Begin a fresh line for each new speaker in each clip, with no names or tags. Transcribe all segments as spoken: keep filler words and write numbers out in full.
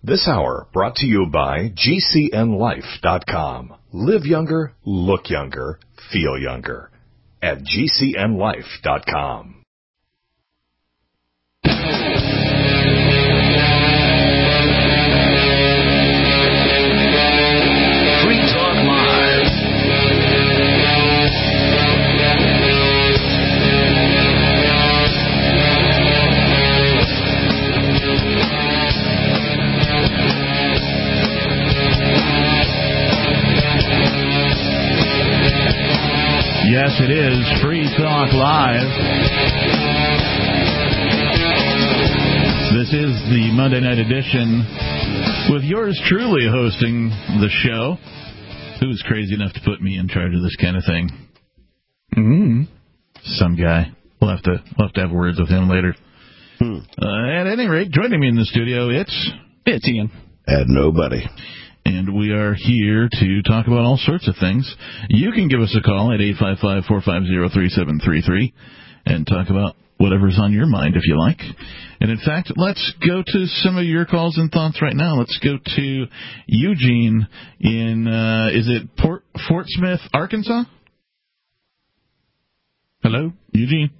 This hour brought to you by G C N life dot com. Live younger, look younger, feel younger at G C N life dot com.
Yes, it is Free Talk Live. This is the Monday night edition with yours truly hosting the show. Who's crazy enough to put me in charge of this kind of thing? Mm-hmm. Some guy. We'll have to we'll have to have words with him later. Hmm. Uh, at any rate, joining me in the studio, it's it's Ian
and nobody.
And we are here to talk about all sorts of things. You can give us a call at eight five five, four five zero, three seven three three and talk about whatever's on your mind, if you like. And, in fact, let's go to some of your calls and thoughts right now. Let's go to Eugene in, uh, is it Port, Fort Smith, Arkansas? Hello, Eugene?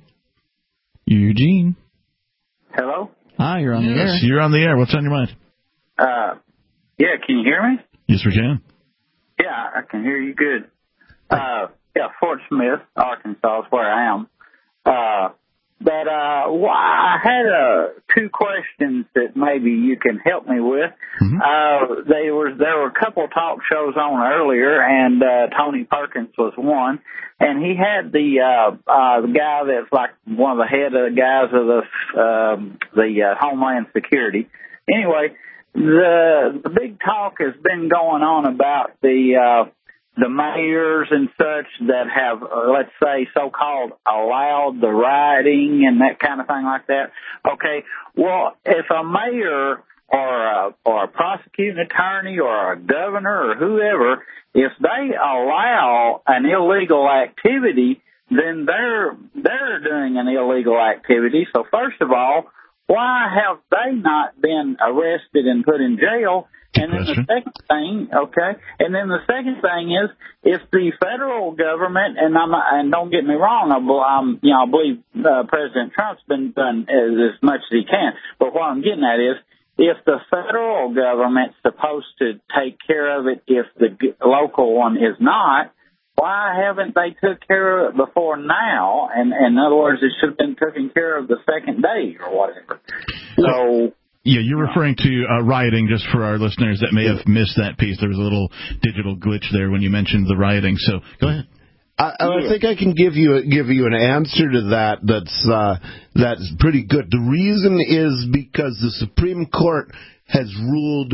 Eugene?
Hello?
Hi, you're on yes, the air. Yes, you're on the air. What's on your mind?
Uh... Yeah, can you hear me?
Yes, we can.
Yeah, I can hear you good. Uh, yeah, Fort Smith, Arkansas is where I am. Uh, but uh, well, I had uh, two questions that maybe you can help me with. Mm-hmm. Uh, they were there were a couple of talk shows on earlier, and uh, Tony Perkins was one, and he had the uh, uh, the guy that's like one of the head of the guys of the um, the uh, Homeland Security. Anyway. The, the big talk has been going on about the uh, the mayors and such that have, uh, let's say, so-called allowed the rioting and that kind of thing like that. Okay, well, if a mayor or a, or a prosecuting attorney or a governor or whoever, if they allow an illegal activity, then they're they're doing an illegal activity. So first of all, why have they not been arrested and put in jail? And then the second thing, okay, and then the second thing is, if the federal government, and I'm, and don't get me wrong, I, I'm, you know, I believe uh, President Trump's been done as, as much as he can. But what I'm getting at is, if the federal government's supposed to take care of it, if the local one is not, why haven't they took care of it before now? And, and in other words, it should have been taken care of the second day or whatever. So,
yeah, you're referring to uh, rioting, just for our listeners that may have missed that piece. There was a little digital glitch there when you mentioned the rioting. So go ahead.
I, I think I can give you a, give you an answer to that. That's uh, that's pretty good. The reason is because the Supreme Court has ruled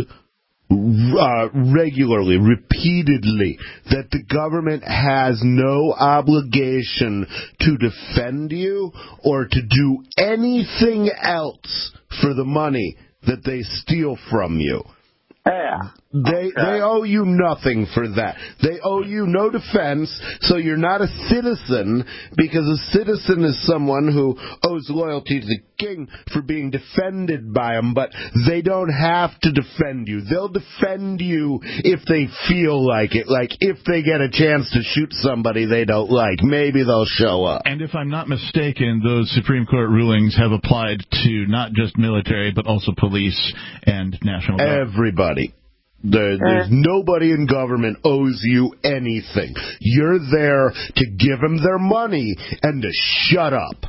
Uh, regularly, repeatedly, that the government has no obligation to defend you or to do anything else for the money that they steal from you.
Yeah.
They
okay.
they owe you nothing for that. They owe you no defense, so you're not a citizen, because a citizen is someone who owes loyalty to the king for being defended by him, but they don't have to defend you. They'll defend you if they feel like it. Like, if they get a chance to shoot somebody they don't like, maybe they'll show up.
And if I'm not mistaken, those Supreme Court rulings have applied to not just military, but also police and national guard.
Everybody. There, there's nobody in government owes you anything. You're there to give them their money and to shut up.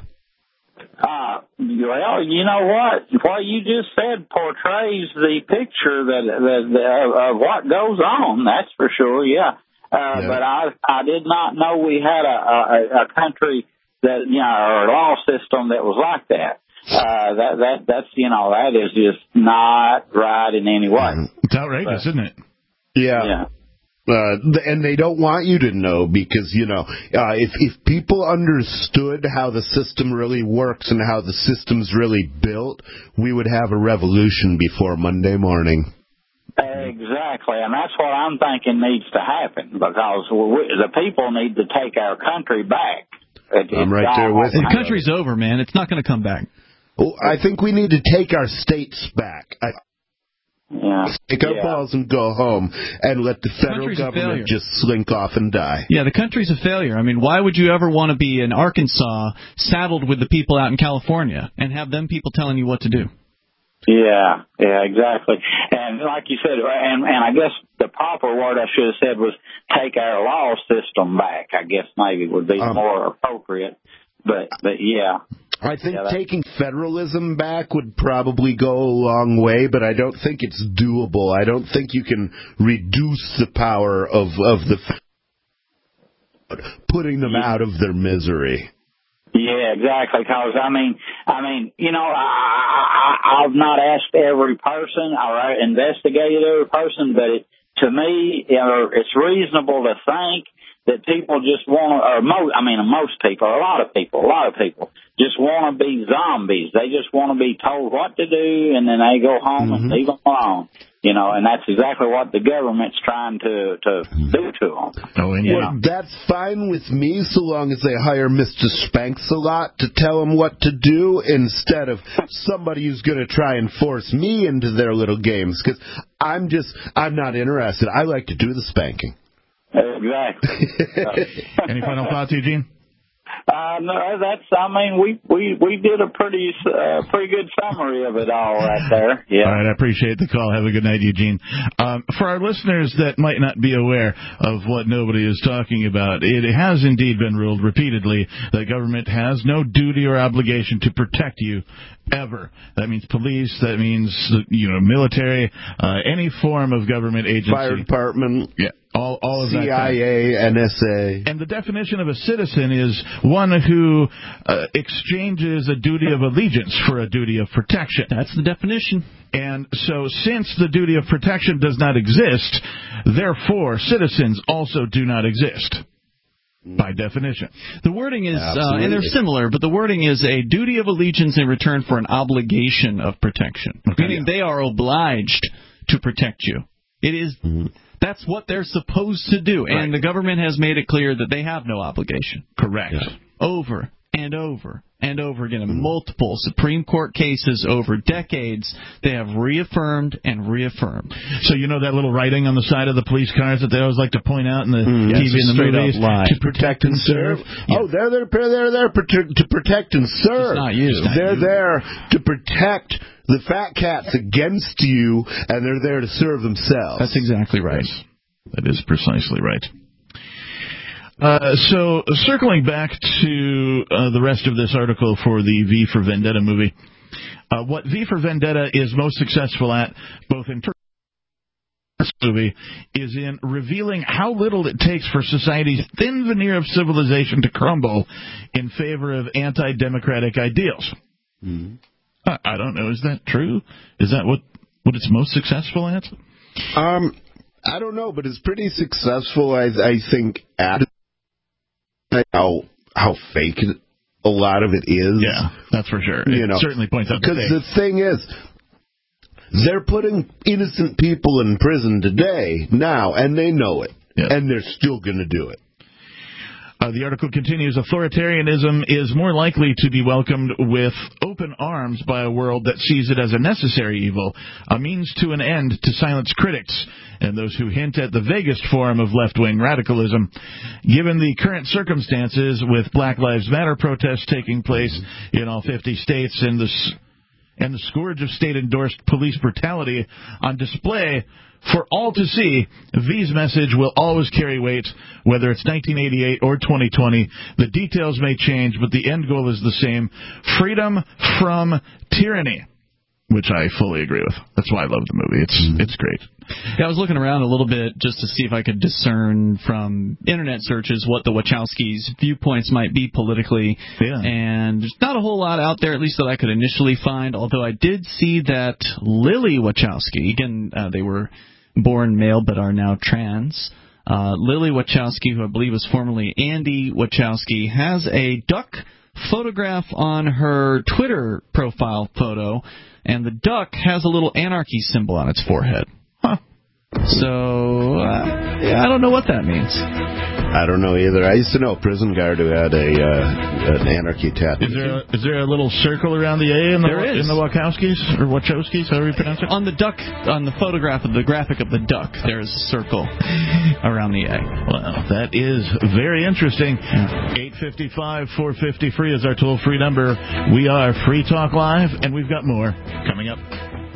Uh, well, you know what? What you just said portrays the picture that, that, that of what goes on. That's for sure. Yeah. Uh, yeah. But I, I did not know we had a, a, a country that, you know, or a law system that was like that. Uh, that, that, that's, you know, that is just not right in any way.
It's outrageous, but, isn't it?
Yeah.
Yeah.
Uh, and they don't want you to know because, you know, uh, if, if people understood how the system really works and how the system's really built, we would have a revolution before Monday morning.
Exactly, and that's what I'm thinking needs to happen, because we, the people need to take our country back. It,
I'm right there with you.
The country's over, man. It's not going to come back.
Well, I think we need to take our states back. I,
Yeah.
Take our
yeah.
balls and go home and let the federal
Country's a
government
failure.
just slink off and die.
Yeah, the country's a failure. I mean, why would you ever want to be in Arkansas saddled with the people out in California and have them people telling you what to do?
Yeah, yeah, exactly. And like you said, and, and I guess the proper word I should have said was take our law system back, I guess maybe would be um, more appropriate. But, but yeah.
I think
yeah,
taking federalism back would probably go a long way, but I don't think it's doable. I don't think you can reduce the power of, of the putting them out of their misery.
Yeah, exactly. Because I mean, I mean, you know, I, I, I've not asked every person or investigated every person, but it, to me, you know, it's reasonable to think that people just want to, or most, I mean, most people, a lot of people, a lot of people just want to be zombies. They just want to be told what to do, and then they go home mm-hmm. and leave them alone. You know, and that's exactly what the government's trying to, to do to them.
Oh, and yeah. Well, that's fine with me so long as they hire Mister Spanks-a-Lot to tell them what to do instead of somebody who's going to try and force me into their little games. Because I'm just, I'm not interested. I like to do the spanking.
Exactly.
Any final thoughts, Eugene?
Uh, no, that's, I mean, we, we, we did a pretty, uh, pretty good summary of it all right there. Yeah.
All right. I appreciate the call. Have a good night, Eugene. Um, for our listeners that might not be aware of what nobody is talking about, it has indeed been ruled repeatedly that government has no duty or obligation to protect you ever. That means police, that means, you know, military, uh, any form of government agency.
Fire department.
Yeah. All, all of
C I A,
that
N S A.
And the definition of a citizen is one who uh, exchanges a duty of allegiance for a duty of protection.
That's the definition.
And so since the duty of protection does not exist, therefore citizens also do not exist. By definition.
The wording is, uh, and they're similar, but the wording is a duty of allegiance in return for an obligation of protection. Okay, meaning yeah. they are obliged to protect you. It is... Mm-hmm. That's what they're supposed to do, and right. the government has made it clear that they have no obligation.
Correct.
Yeah. Over and over and over again in multiple Supreme Court cases over decades, they have reaffirmed and reaffirmed.
So you know that little writing on the side of the police cars that they always like to point out in the mm, T V and the movies? To protect and serve.
Yeah. Oh, they're there, they're there to protect and serve.
It's not you. It's not
they're
you.
there to protect the fat cats against you, and they're there to serve themselves.
That's exactly right.
Yes. That is precisely right. Uh, so, circling back to uh, the rest of this article for the V for Vendetta movie, uh, what V for Vendetta is most successful at, both in terms of this movie, is in revealing how little it takes for society's thin veneer of civilization to crumble in favor of anti-democratic ideals. Mm-hmm. I don't know. Is that true? Is that what, what it's most successful at?
Um, I don't know, but it's pretty successful, I, I think, at how how fake a lot of it is.
Yeah, that's for sure. It
you know,
certainly points out
because the thing is, they're putting innocent people in prison today, now, and they know it, yeah. and they're still going to do it.
Uh, the article continues, authoritarianism is more likely to be welcomed with open arms by a world that sees it as a necessary evil, a means to an end to silence critics and those who hint at the vaguest form of left-wing radicalism. Given the current circumstances with Black Lives Matter protests taking place in all fifty states and the, and the scourge of state-endorsed police brutality on display for all to see, V's message will always carry weight, whether it's nineteen eighty-eight or twenty twenty. The details may change, but the end goal is the same: freedom from tyranny, which I fully agree with. That's why I love the movie. It's mm-hmm. it's great.
Yeah, I was looking around a little bit just to see if I could discern from internet searches what the Wachowskis' viewpoints might be politically.
Yeah.
And there's not a whole lot out there, at least that I could initially find, although I did see that Lily Wachowski, again, uh, they were born male but are now trans. Uh, Lily Wachowski, who I believe was formerly Andy Wachowski, has a duck photograph on her Twitter profile photo, and the duck has a little anarchy symbol on its forehead. Huh. So, uh, yeah, I don't know what that means.
I don't know either. I used to know a prison guard who had a uh, an anarchy tattoo.
Is there a, is there a little circle around the A in the
There is.
in the Wachowskis or Wachowskis, however you pronounce it?
On the duck, on the photograph of the graphic of the duck, there's a circle around the A.
Well, that is very interesting. eight five five, four five zero, free is our toll-free number. We are Free Talk Live, and we've got more coming up.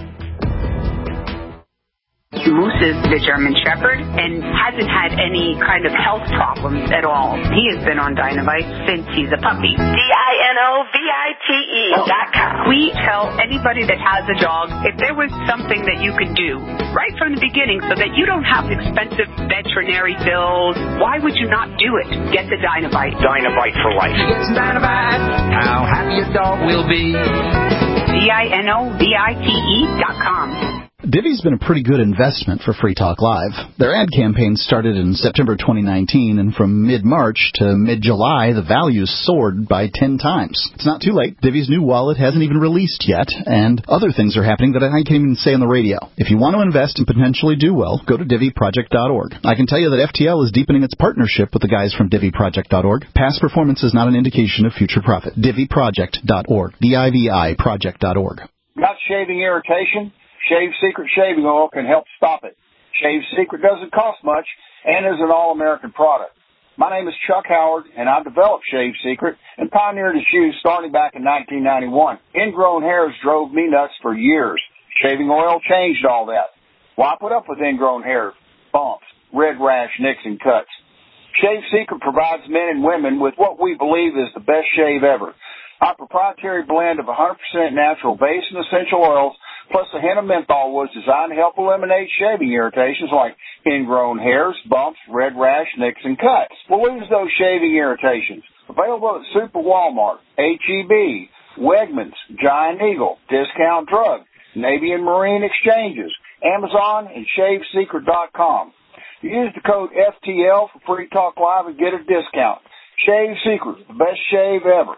Moose is the German Shepherd and hasn't had any kind of health problems at all. He has been on Dynamite since he's a puppy. D I N O V I T E dot com. We tell anybody that has a dog, if there was something that you could do right from the beginning so that you don't have expensive veterinary bills, why would you not do it? Get the Dynamite.
Dynamite for life.
It's Dynamite. How happy your dog will be.
D I N O V I T E dot com.
Divvy's been a pretty good investment for Free Talk Live. Their ad campaign started in September twenty nineteen, and from mid-March to mid-July, the values soared by ten times. It's not too late. Divvy's new wallet hasn't even released yet, and other things are happening that I can't even say on the radio. If you want to invest and potentially do well, go to Divvy Project dot org. I can tell you that F T L is deepening its partnership with the guys from Divvy Project dot org. Past performance is not an indication of future profit. Divvy Project dot org. D I V I Project dot org.
Got shaving irritation? Shave Secret shaving oil can help stop it. Shave Secret doesn't cost much and is an all-American product. My name is Chuck Howard, and I developed Shave Secret and pioneered its use starting back in nineteen ninety-one. Ingrown hairs drove me nuts for years. Shaving oil changed all that. Why put up with ingrown hair, bumps, red rash, nicks, and cuts? Shave Secret provides men and women with what we believe is the best shave ever. Our proprietary blend of one hundred percent natural base and essential oils plus a hint of menthol was designed to help eliminate shaving irritations like ingrown hairs, bumps, red rash, nicks, and cuts. We'll lose those shaving irritations. Available at Super Walmart, H E B, Wegmans, Giant Eagle, Discount Drug, Navy and Marine Exchanges, Amazon, and Shave Secret dot com. Use the code F T L for Free Talk Live and get a discount. Shave Secret, the best shave ever.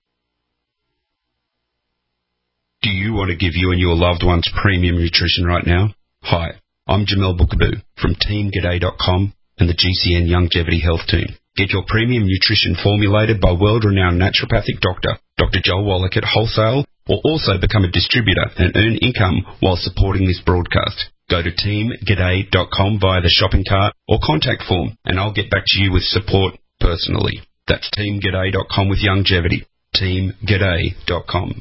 Do you want to give you and your loved ones premium nutrition right now? Hi, I'm Jamel Bookaboo from Team G'day dot com and the G C N Longevity Health Team. Get your premium nutrition formulated by world-renowned naturopathic doctor, Doctor Joel Wallach at wholesale, or also become a distributor and earn income while supporting this broadcast. Go to Team G'day dot com via the shopping cart or contact form, and I'll get back to you with support personally. That's Team G'day dot com with longevity. Team G'day dot com.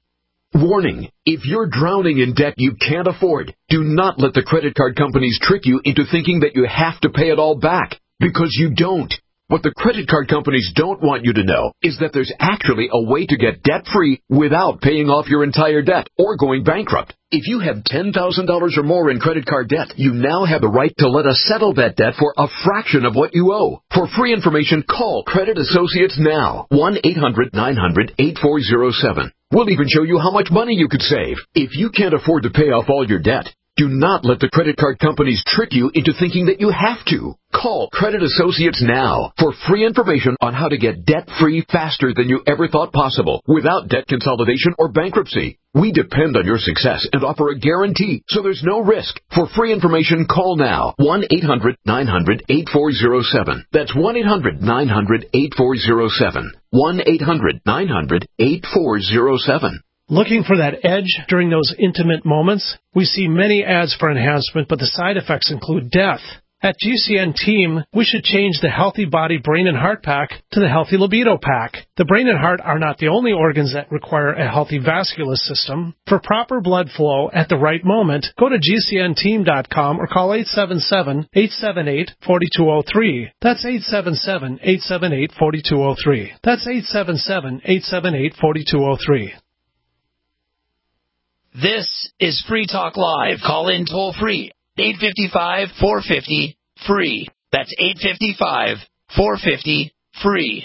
Warning, if you're drowning in debt you can't afford, do not let the credit card companies trick you into thinking that you have to pay it all back, because you don't. What the credit card companies don't want you to know is that there's actually a way to get debt-free without paying off your entire debt or going bankrupt. If you have ten thousand dollars or more in credit card debt, you now have the right to let us settle that debt for a fraction of what you owe. For free information, call Credit Associates now, one eight hundred nine hundred eight four zero seven. We'll even show you how much money you could save. If you can't afford to pay off all your debt, do not let the credit card companies trick you into thinking that you have to. Call Credit Associates now for free information on how to get debt-free faster than you ever thought possible without debt consolidation or bankruptcy. We depend on your success and offer a guarantee, so there's no risk. For free information, call now, one eight hundred nine hundred eight four zero seven. That's one eight hundred nine hundred eight four zero seven. one eight hundred nine hundred eight four zero seven.
Looking for that edge during those intimate moments? We see many ads for enhancement, but the side effects include death. At G C N Team, we should change the Healthy Body Brain and Heart Pack to the Healthy Libido Pack. The brain and heart are not the only organs that require a healthy vascular system. For proper blood flow at the right moment, go to G C N team dot com or call eight seven seven, eight seven eight, four two zero three. That's eight seven seven, eight seven eight, four two zero three. That's eight seven seven, eight seven eight, four two zero three.
This is Free Talk Live. Call in toll free. eight five five, four five zero, free. That's eight five five, four five zero, free.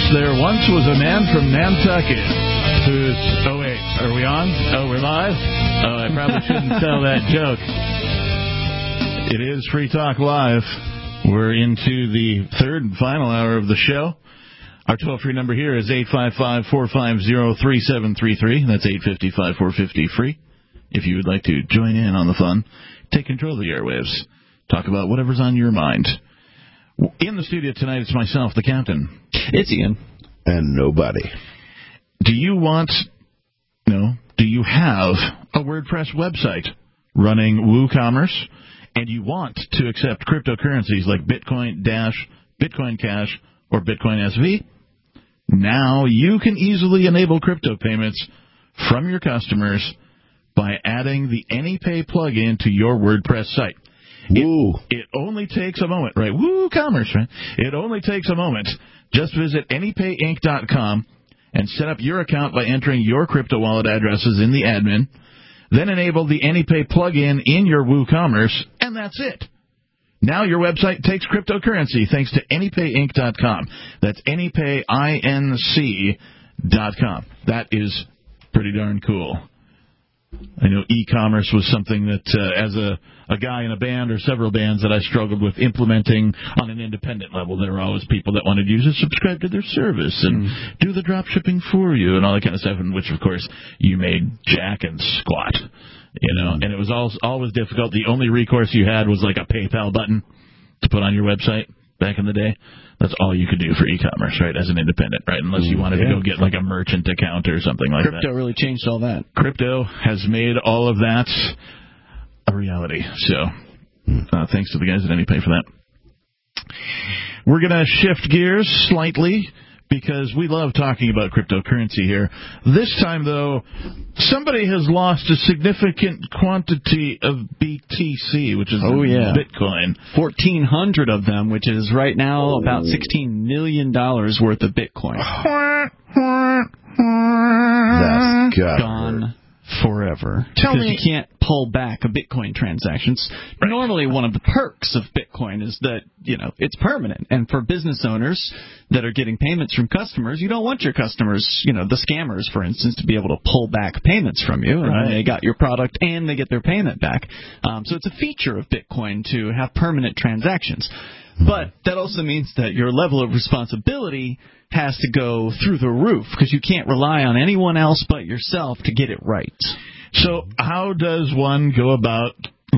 there once was a man from Nantucket who's... Oh, wait. Are we on? Oh, we're live? Oh, I probably shouldn't tell that joke. It is Free Talk Live. We're into the third and final hour of the show. Our toll-free number here is eight five five, four five zero, three seven three three. That's eight five five, four five zero, free. If you would like to join in on the fun, take control of the airwaves. Talk about whatever's on your mind. In the studio tonight, it's myself, the captain.
It's Ian.
And nobody.
Do you want, no, do you have a WordPress website running WooCommerce, and you want to accept cryptocurrencies like Bitcoin Dash, Bitcoin Cash, or Bitcoin S V? Now you can easily enable crypto payments from your customers by adding the AnyPay plugin to your WordPress site.
Woo.
It, it only takes a moment, right? WooCommerce, right? It only takes a moment. Just visit any pay inc dot com and set up your account by entering your crypto wallet addresses in the admin. Then enable the AnyPay plugin in your WooCommerce, and that's it. Now your website takes cryptocurrency thanks to any pay inc dot com. That's any pay inc dot com. That is pretty darn cool. I know e-commerce was something that, uh, as a, a guy in a band or several bands that I struggled with implementing on an independent level, there were always people that wanted you to subscribe to their service and mm. do the drop shipping for you and all that kind of stuff, in which, of course, you made jack and squat. You know, and it was always, always difficult. The only recourse you had was like a PayPal button to put on your website back in the day. That's all you could do for e-commerce, right, as an independent, right, unless you wanted yeah. to go get like a merchant account or something like
Crypto
that.
Crypto really changed all that.
Crypto has made all of that a reality. So uh, thanks to the guys at AnyPay for that. We're going to shift gears slightly, because we love talking about cryptocurrency here. This time, though, somebody has lost a significant quantity of B T C, which is
oh, yeah.
Bitcoin.
fourteen hundred of them, which is right now about sixteen million dollars worth of Bitcoin.
That's
gone forever.
Tell
because
me,
you can't pull back a Bitcoin transactions.
Right.
Normally, one of the perks of Bitcoin is that, you know, it's permanent. And for business owners that are getting payments from customers, you don't want your customers, you know, the scammers, for instance, to be able to pull back payments from you. And
right.
they got your product and they get their payment back. Um, so it's a feature of Bitcoin to have permanent transactions. But that also means that your level of responsibility has to go through the roof, because you can't rely on anyone else but yourself to get it right.
So how does one go about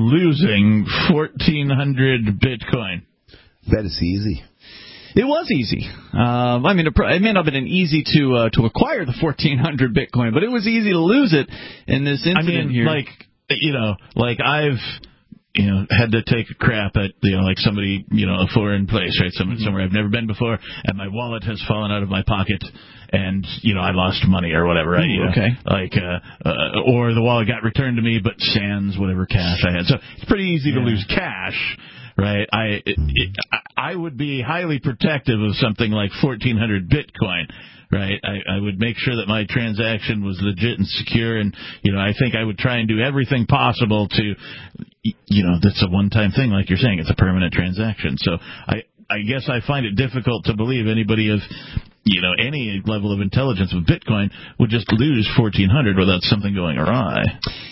losing fourteen hundred Bitcoin?
That is easy.
It was easy. Um, I mean, it, it may not have been easy to uh, to acquire the fourteen hundred Bitcoin, but it was easy to lose it in this incident
I mean,
here.
like, you know, like I've... you know, had to take a crap at, you know, like somebody, you know, a foreign place, right, somewhere, mm-hmm. somewhere I've never been before, and my wallet has fallen out of my pocket, and, you know, I lost money or whatever, right?
Ooh,
you know,
okay.
Like, uh, uh, or the wallet got returned to me, but sans whatever cash I had. So it's pretty easy yeah. to lose cash, right? I, it, it, I would be highly protective of something like fourteen hundred Bitcoin. Right, I, I would make sure that my transaction was legit and secure, and you know, I think I would try and do everything possible to, you know, that's a one-time thing, like you're saying, it's a permanent transaction. So I, I guess I find it difficult to believe anybody of, you know, any level of intelligence with Bitcoin would just lose fourteen hundred without something going awry.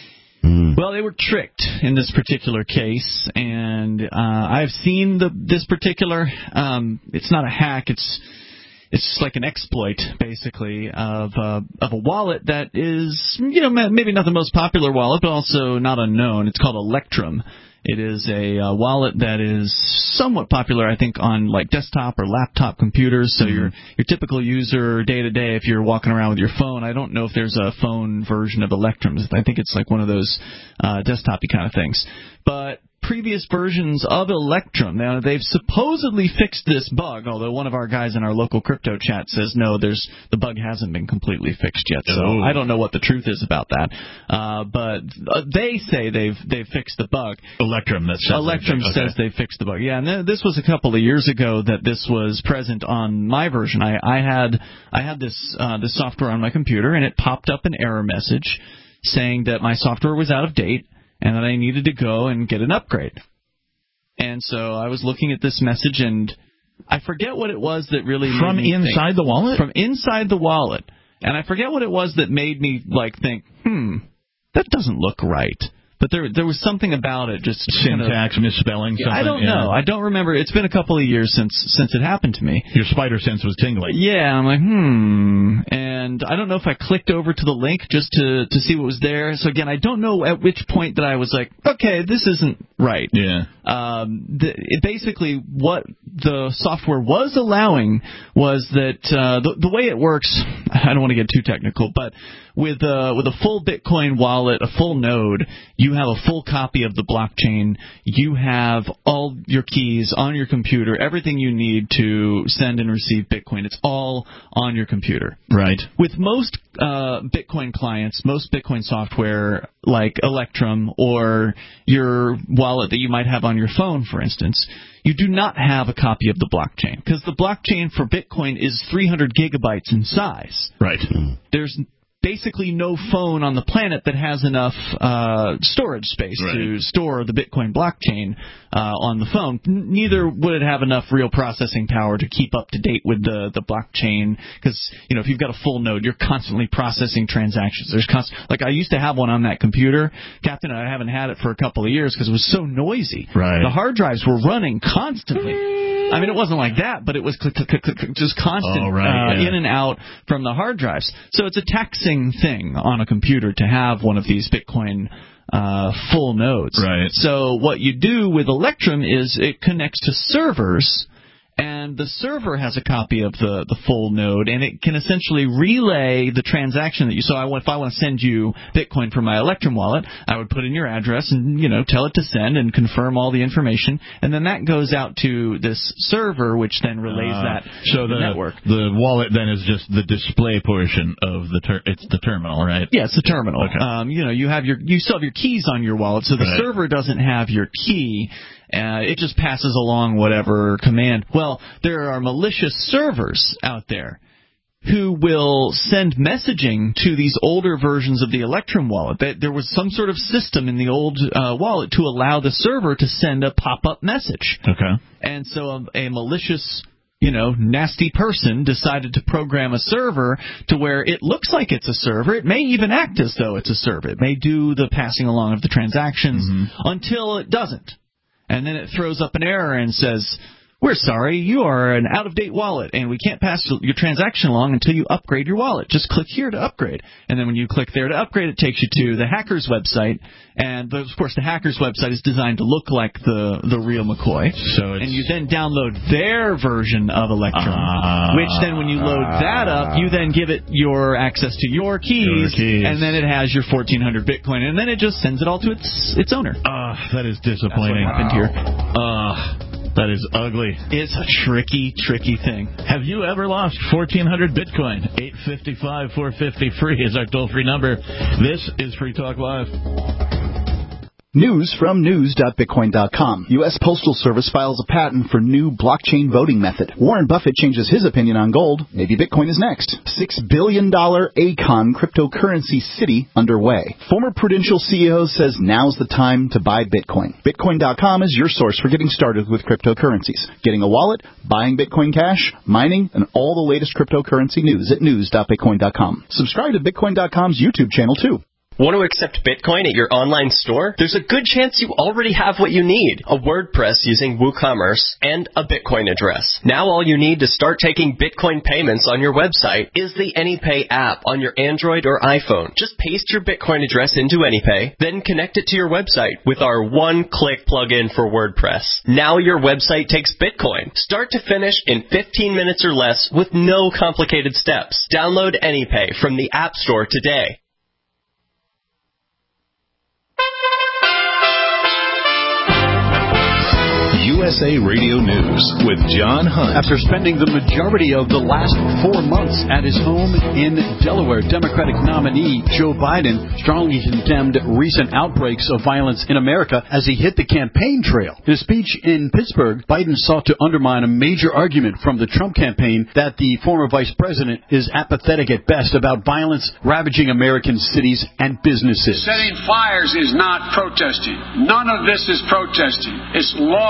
Well, they were tricked in this particular case, and uh, I've seen the this particular. Um, it's not a hack. It's It's like an exploit, basically, of uh, of a wallet that is, you know, maybe not the most popular wallet, but also not unknown. It's called Electrum. It is a uh, wallet that is somewhat popular, I think, on like desktop or laptop computers. So mm-hmm. your your typical user day to day, if you're walking around with your phone, I don't know if there's a phone version of Electrum. I think it's like one of those uh, desktop-y kind of things. But previous versions of Electrum. Now, they've supposedly fixed this bug, although one of our guys in our local crypto chat says, no, there's the bug hasn't been completely fixed yet. So oh. I don't know what the truth is about that. Uh, but they say they've they've fixed the bug.
Electrum that says
Electrum
okay.
says they fixed the bug. Yeah, and th- this was a couple of years ago that this was present on my version. I, I had I had this uh, this software on my computer, and it popped up an error message saying that my software was out of date and that I needed to go and get an upgrade. And so I was looking at this message, and I forget what it was that really
From
made me
inside
think.
the wallet?
From inside the wallet. And I forget what it was that made me, like, think, hmm, that doesn't look right. But there there was something about it, just
syntax,
kind of,
misspelling, something.
I don't
yeah.
know. I don't remember. It's been a couple of years since since it happened to me.
Your spider sense was tingling.
Yeah, I'm like, hmm. And I don't know if I clicked over to the link just to, to see what was there. So, again, I don't know at which point that I was like, okay, this isn't right.
Yeah.
Um, the, it basically, what the software was allowing was that uh, the, the way it works, I don't want to get too technical, but with uh, with a full Bitcoin wallet, a full node, you have a full copy of the blockchain. You have all your keys on your computer, everything you need to send and receive Bitcoin. It's all on your computer.
Right.
With most uh, Bitcoin clients, most Bitcoin software like Electrum or your wallet that you might have on your phone, for instance, you do not have a copy of the blockchain because the blockchain for Bitcoin is three hundred gigabytes in size.
Right.
There's basically no phone on the planet that has enough uh, storage space right. to store the Bitcoin blockchain uh, on the phone. N- neither would it have enough real processing power to keep up to date with the, the blockchain because, you know, if you've got a full node, you're constantly processing transactions. There's const- Like, I used to have one on that computer, Captain, and I haven't had it for a couple of years because it was so noisy.
Right.
The hard drives were running constantly. I mean, it wasn't like that, but it was click, click, click, click, just constant
oh, right,
uh,
yeah.
in and out from the hard drives. So it's a taxing thing on a computer to have one of these Bitcoin uh, full nodes.
Right.
So what you do with Electrum is it connects to servers, and the server has a copy of the, the full node, and it can essentially relay the transaction that you saw. If I want to send you Bitcoin from my Electrum wallet, I would put in your address and, you know, tell it to send and confirm all the information, and then that goes out to this server, which then relays uh, that
so
to the,
the
network.
The wallet then is just the display portion of the ter- it's the terminal, right?
Yeah, it's the terminal.
Okay.
Um, you know, you have your you still have your keys on your wallet, so the
right.
server doesn't have your key. Uh, it just passes along whatever command. Well, there are malicious servers out there who will send messaging to these older versions of the Electrum wallet. There was some sort of system in the old uh, wallet to allow the server to send a pop-up message.
Okay.
And so a, a malicious, you know, nasty person decided to program a server to where it looks like it's a server. It may even act as though it's a server. It may do the passing along of the transactions
mm-hmm.
until it doesn't. And then it throws up an error and says, we're sorry, you are an out-of-date wallet, and we can't pass your transaction along until you upgrade your wallet. Just click here to upgrade. And then when you click there to upgrade, it takes you to the hacker's website. And, of course, the hacker's website is designed to look like the, the real McCoy.
So it's...
And you then download their version of Electrum,
uh,
which then when you load that up, you then give it your access to your keys,
your keys.
and then it has your fourteen hundred Bitcoin, and then it just sends it all to its its owner.
Uh, that is disappointing.
That's what happened here.
Uh, That is ugly.
It's a tricky, tricky thing.
Have you ever lost fourteen hundred Bitcoin? eight five five, four five zero, free is our toll-free number. This is Free Talk Live.
News from news dot bitcoin dot com. U S Postal Service files a patent for new blockchain voting method. Warren Buffett changes his opinion on gold. Maybe Bitcoin is next. six billion dollars Acon cryptocurrency city underway. Former Prudential C E O says now's the time to buy Bitcoin. Bitcoin dot com is your source for getting started with cryptocurrencies. Getting a wallet, buying Bitcoin Cash, mining, and all the latest cryptocurrency news at news dot bitcoin dot com. Subscribe to Bitcoin dot com's YouTube channel, too.
Want to accept Bitcoin at your online store? There's a good chance you already have what you need. A WordPress using WooCommerce and a Bitcoin address. Now all you need to start taking Bitcoin payments on your website is the AnyPay app on your Android or iPhone. Just paste your Bitcoin address into AnyPay, then connect it to your website with our one-click plugin for WordPress. Now your website takes Bitcoin, start to finish in fifteen minutes or less with no complicated steps. Download AnyPay from the App Store today.
U S A Radio News with John Hunt.
After spending the majority of the last four months at his home in Delaware, Democratic nominee Joe Biden strongly condemned recent outbreaks of violence in America as he hit the campaign trail. In a speech in Pittsburgh, Biden sought to undermine a major argument from the Trump campaign that the former vice president is apathetic at best about violence ravaging American cities and businesses.
Setting fires is not protesting. None of this is protesting. It's lawlessness.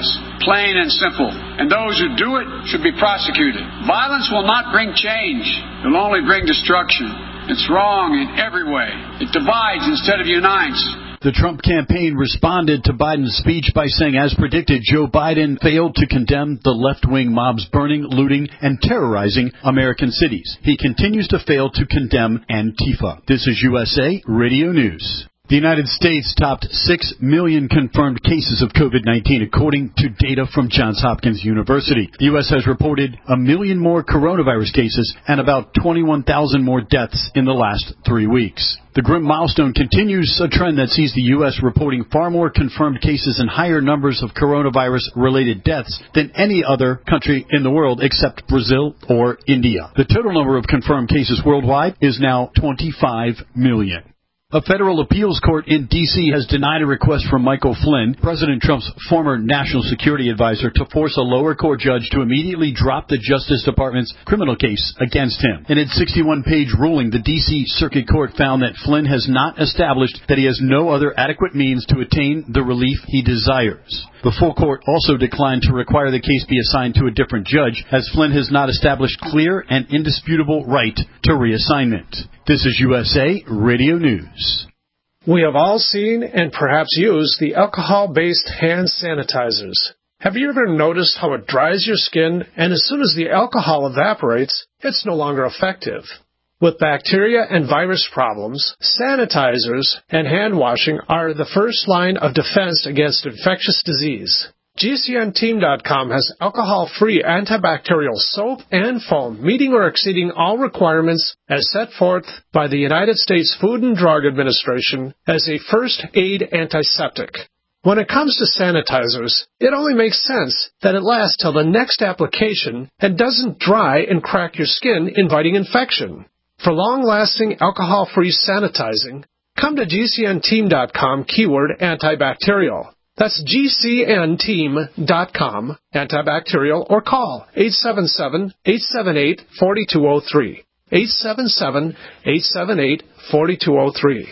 lawlessness, plain and simple. And those who do it should be prosecuted. Violence will not bring change. It will only bring destruction. It's wrong in every way. It divides instead of unites.
The Trump campaign responded to Biden's speech by saying, as predicted, Joe Biden failed to condemn the left-wing mobs burning, looting, and terrorizing American cities. He continues to fail to condemn Antifa. This is U S A Radio News. The United States topped six million confirmed cases of COVID nineteen, according to data from Johns Hopkins University. The U S has reported a million more coronavirus cases and about twenty-one thousand more deaths in the last three weeks. The grim milestone continues a trend that sees the U S reporting far more confirmed cases and higher numbers of coronavirus-related deaths than any other country in the world except Brazil or India. The total number of confirmed cases worldwide is now twenty-five million. A federal appeals court in D C has denied a request from Michael Flynn, President Trump's former national security advisor, to force a lower court judge to immediately drop the Justice Department's criminal case against him. In its sixty-one page ruling, the D C Circuit Court found that Flynn has not established that he has no other adequate means to attain the relief he desires. The full court also declined to require the case be assigned to a different judge, as Flynn has not established clear and indisputable right to reassignment. This is U S A Radio News.
We have all seen and perhaps used the alcohol-based hand sanitizers. Have you ever noticed how it dries your skin, and as soon as the alcohol evaporates, it's no longer effective? With bacteria and virus problems, sanitizers and hand washing are the first line of defense against infectious disease. G C N team dot com has alcohol-free antibacterial soap and foam, meeting or exceeding all requirements as set forth by the United States Food and Drug Administration as a first aid antiseptic. When it comes to sanitizers, it only makes sense that it lasts till the next application and doesn't dry and crack your skin, inviting infection. For long-lasting alcohol-free sanitizing, come to G C N team dot com keyword antibacterial. That's G C N team dot com, antibacterial, or call eight seven seven, eight seven eight, four two zero three. eight seven seven, eight seven eight, four two zero three.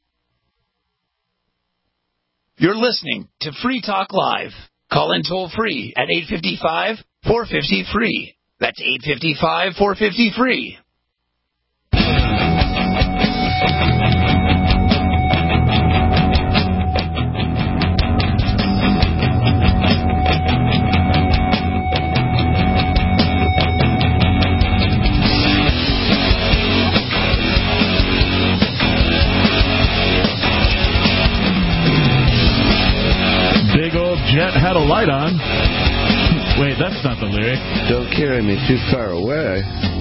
You're listening to Free Talk Live. Call in toll free at eight five five, four five zero, free. That's eight five five, four five zero, free.
Jet had a light on. Wait, that's not the lyric.
Don't carry me too far away.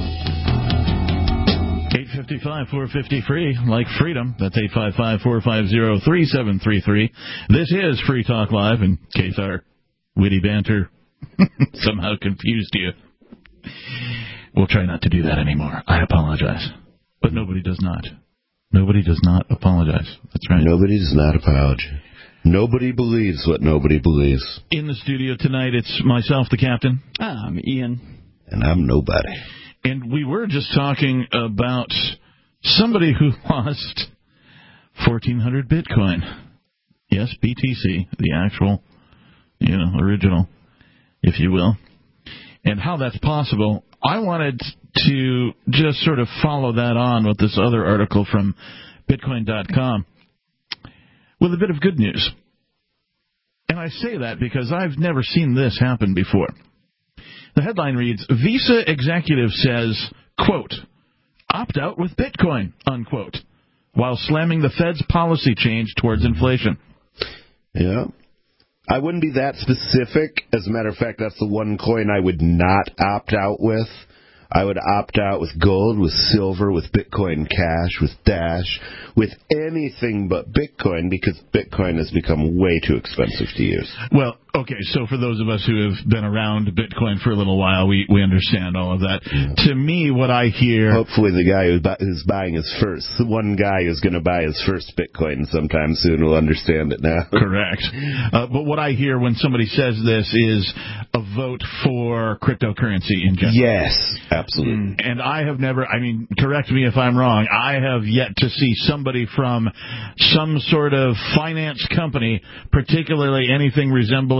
eight five five, four five zero, free, like freedom. That's eight five five, four five zero, three seven three three. This is Free Talk Live, in case our witty banter somehow confused you. We'll try not to do that anymore. I apologize. But nobody does not. Nobody does not apologize. That's right.
Nobody does not apologize. Nobody believes what nobody believes.
In the studio tonight, it's myself, the captain.
I'm Ian.
And I'm nobody.
And we were just talking about somebody who lost fourteen hundred Bitcoin. Yes, B T C, the actual, you know, original, if you will. And how that's possible. I wanted to just sort of follow that on with this other article from Bitcoin dot com. With a bit of good news. And I say that because I've never seen this happen before. The headline reads, Visa executive says, quote, opt out with Bitcoin, unquote, while slamming the Fed's policy change towards inflation.
Yeah. I wouldn't be that specific. As a matter of fact, that's the one coin I would not opt out with. I would opt out with gold, with silver, with Bitcoin Cash, with Dash, with anything but Bitcoin, because Bitcoin has become way too expensive to use.
Well, okay, so for those of us who have been around Bitcoin for a little while, we, we understand all of that. Yeah. To me, what I hear...
Hopefully the guy who bu- who's buying his first, the one guy who's going to buy his first Bitcoin sometime soon will understand it now.
Correct. Uh, but what I hear when somebody says this is a vote for cryptocurrency in general.
Yes, absolutely.
And I have never, I mean, correct me if I'm wrong, I have yet to see somebody from some sort of finance company, particularly anything resembling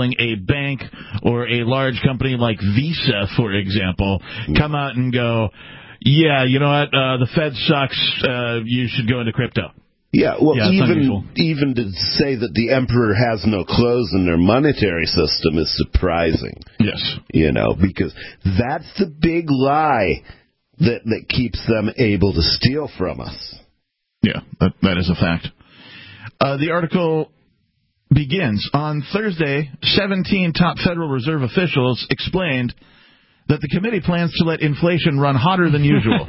controlling a bank or a large company like Visa, for example, come out and go, yeah, you know what, uh, the Fed sucks, uh, you should go into crypto.
Yeah, well,
yeah,
even even to say that the emperor has no clothes in their monetary system is surprising.
Yes.
You know, because that's the big lie that, that keeps them able to steal from us.
Yeah, that, that is a fact. Uh, the article begins, on Thursday, seventeen top Federal Reserve officials explained that the committee plans to let inflation run hotter than usual.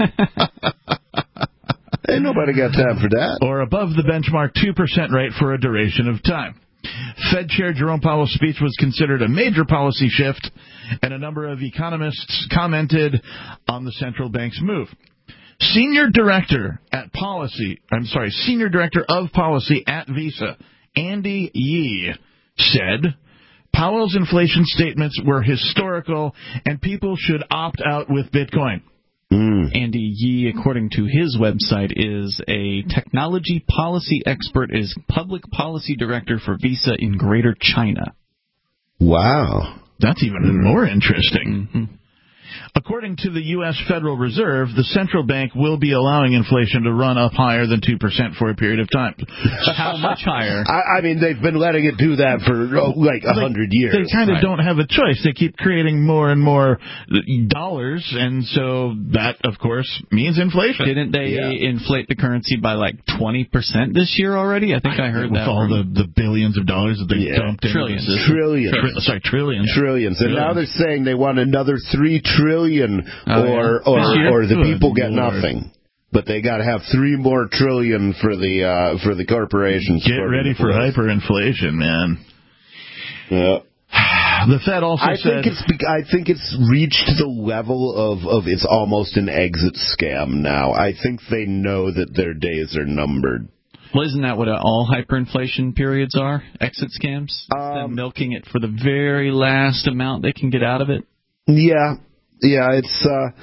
Ain't nobody got time for that.
Or above the benchmark two percent rate for a duration of time. Fed Chair Jerome Powell's speech was considered a major policy shift, and a number of economists commented on the central bank's move. Senior Director at Policy, I'm sorry, Senior Director of Policy at Visa, Andy Yee, said Powell's inflation statements were historical and people should opt out with Bitcoin.
Mm. Andy Yee, according to his website, is a technology policy expert, is public policy director for Visa in Greater China.
Wow.
That's even more interesting. Mm-hmm. According to the U S Federal Reserve, the central bank will be allowing inflation to run up higher than two percent for a period of time.
How much higher?
I, I mean, they've been letting it do that for oh, like a hundred years.
They kind of
right.
don't have a choice. They keep creating more and more dollars, and so that, of course, means inflation.
Didn't they yeah. inflate the currency by like twenty percent this year already? I think I, I heard
with
that. With
all the, the billions of dollars that they yeah. dumped in.
Trillions.
Trillions.
Tri- sorry, trillions.
Trillions. And
trillions.
now they're saying they want another three trillion,
oh,
or
yeah.
or, or the
Good
people get
Lord.
nothing. But they got to have three more trillion for the uh, for the corporations.
Get ready for hyperinflation, man.
Yeah.
The Fed also
I
said...
think it's I think it's reached the level of, of it's almost an exit scam now. I think they know that their days are numbered.
Well, isn't that what all hyperinflation periods are? Exit scams?
Um,
Them milking it for the very last amount they can get out of it?
Yeah. Yeah, it's... Uh,